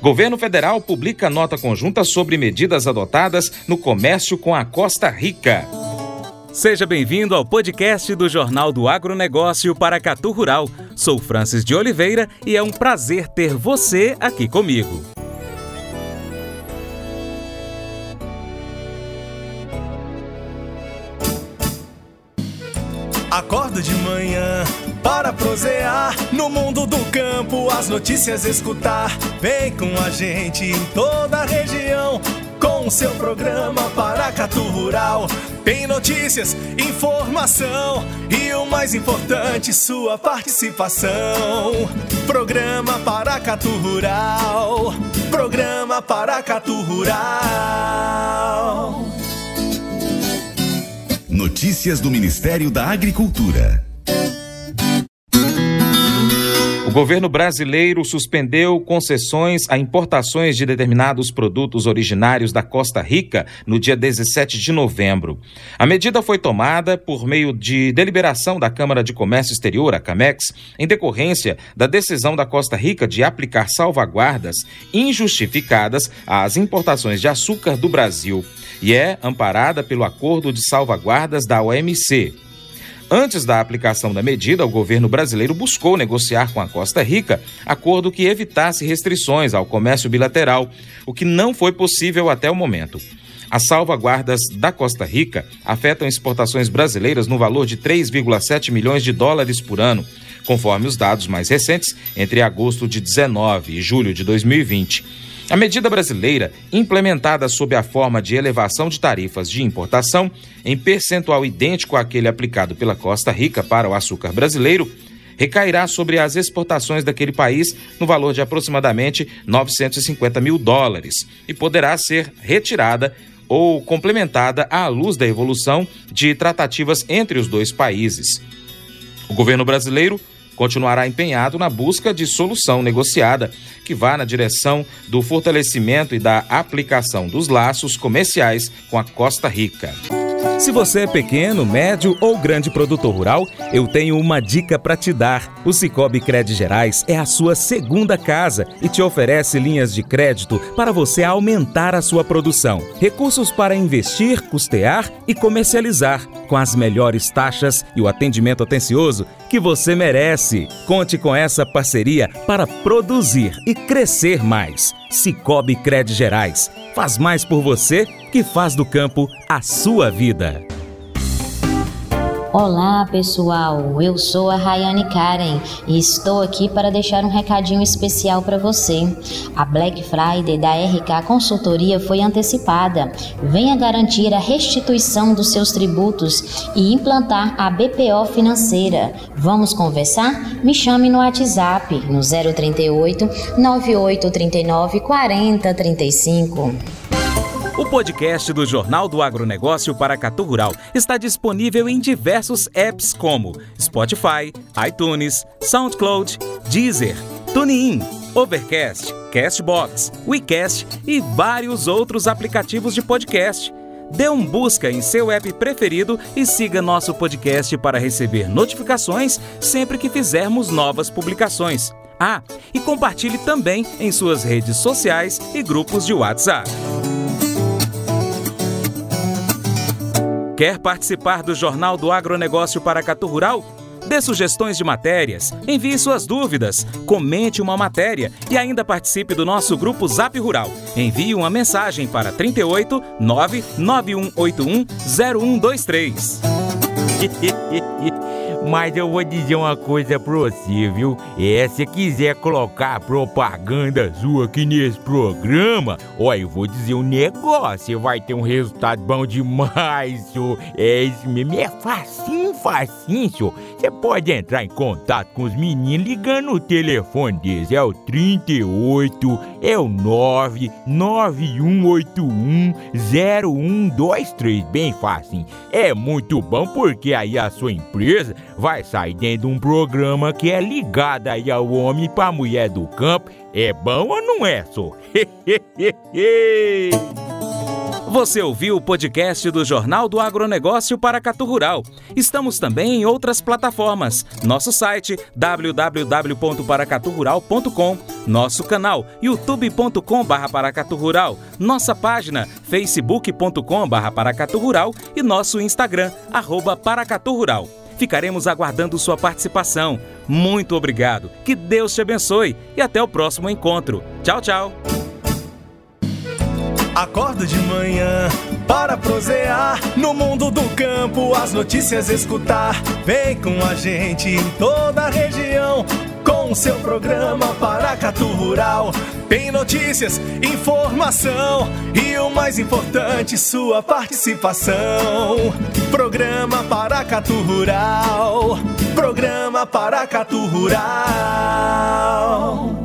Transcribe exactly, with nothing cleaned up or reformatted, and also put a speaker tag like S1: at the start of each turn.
S1: Governo federal publica nota conjunta sobre medidas adotadas no comércio com a Costa Rica.
S2: Seja bem-vindo ao podcast do Jornal do Agronegócio Paracatu Rural. Sou Francis de Oliveira e é um prazer ter você aqui comigo.
S3: Acordo de manhã para prosear no mundo do campo, as notícias escutar. Vem com a gente em toda a região com o seu programa Paracatu Rural. Tem notícias, informação e o mais importante, sua participação. Programa Paracatu Rural. Programa Paracatu Rural.
S4: Notícias do Ministério da Agricultura.
S1: O governo brasileiro suspendeu concessões a importações de determinados produtos originários da Costa Rica no dia dezessete de novembro. A medida foi tomada por meio de deliberação da Câmara de Comércio Exterior, a CAMEX, em decorrência da decisão da Costa Rica de aplicar salvaguardas injustificadas às importações de açúcar do Brasil e é amparada pelo Acordo de Salvaguardas da O M C. Antes da aplicação da medida, o governo brasileiro buscou negociar com a Costa Rica acordo que evitasse restrições ao comércio bilateral, o que não foi possível até o momento. As salvaguardas da Costa Rica afetam exportações brasileiras no valor de três vírgula sete milhões de dólares por ano, conforme os dados mais recentes entre agosto de dezenove e julho de dois mil e vinte. A medida brasileira, implementada sob a forma de elevação de tarifas de importação, em percentual idêntico àquele aplicado pela Costa Rica para o açúcar brasileiro, recairá sobre as exportações daquele país no valor de aproximadamente novecentos e cinquenta mil dólares e poderá ser retirada ou complementada à luz da evolução de tratativas entre os dois países. O governo brasileiro continuará empenhado na busca de solução negociada que vá na direção do fortalecimento e da aplicação dos laços comerciais com a Costa Rica.
S2: Se você é pequeno, médio ou grande produtor rural, eu tenho uma dica para te dar. O Sicoob Crédito Gerais é a sua segunda casa e te oferece linhas de crédito para você aumentar a sua produção. Recursos para investir, custear e comercializar, com as melhores taxas e o atendimento atencioso que você merece. Conte com essa parceria para produzir e crescer mais. Sicoob Crédito Gerais faz mais por você que faz do campo a sua vida.
S5: Olá pessoal, eu sou a Rayane Karen e estou aqui para deixar um recadinho especial para você. A Black Friday da R K Consultoria foi antecipada. Venha garantir a restituição dos seus tributos e implantar a B P O financeira. Vamos conversar? Me chame no WhatsApp no zero trinta e oito, nove oito trinta e nove, quarenta trinta e cinco.
S2: O podcast do Jornal do Agronegócio Paracatu Rural está disponível em diversos apps como Spotify, iTunes, SoundCloud, Deezer, TuneIn, Overcast, Castbox, WeCast e vários outros aplicativos de podcast. Dê um busca em seu app preferido e siga nosso podcast para receber notificações sempre que fizermos novas publicações. Ah, e compartilhe também em suas redes sociais e grupos de WhatsApp. Quer participar do Jornal do Agronegócio Paracatu Rural? Dê sugestões de matérias, envie suas dúvidas, comente uma matéria e ainda participe do nosso grupo Zap Rural. Envie uma mensagem para trinta e oito, nove nove um oito um, zero um dois três.
S6: Mas eu vou dizer uma coisa pra você, viu? É, se quiser colocar propaganda sua aqui nesse programa, ó, eu vou dizer um negócio, você vai ter um resultado bom demais, senhor. É isso mesmo, é facinho, facinho, senhor. Você pode entrar em contato com os meninos ligando o telefone deles, é o trinta e oito, é o nove nove um oito um, zero um dois três, bem facinho. É muito bom porque aí a sua empresa vai sair dentro de um programa que é ligado aí ao homem para a mulher do campo. É bom ou não é, só?
S2: Você ouviu o podcast do Jornal do Agronegócio Paracatu Rural. Estamos também em outras plataformas. Nosso site w w w ponto paracatu rural ponto com, nosso canal youtube ponto com barra paracatu rural, nossa página facebook ponto com barra paracatu rural e nosso Instagram, arroba paracatu rural. Ficaremos aguardando sua participação. Muito obrigado, que Deus te abençoe e até o próximo encontro. Tchau, tchau.
S3: Acordo de manhã para prosear no mundo do campo, as notícias escutar. Vem com a gente em toda a região com o seu programa Paracatu Rural. Tem notícias, informação e o mais importante, sua participação. Programa Paracatu Rural. Programa Paracatu Rural.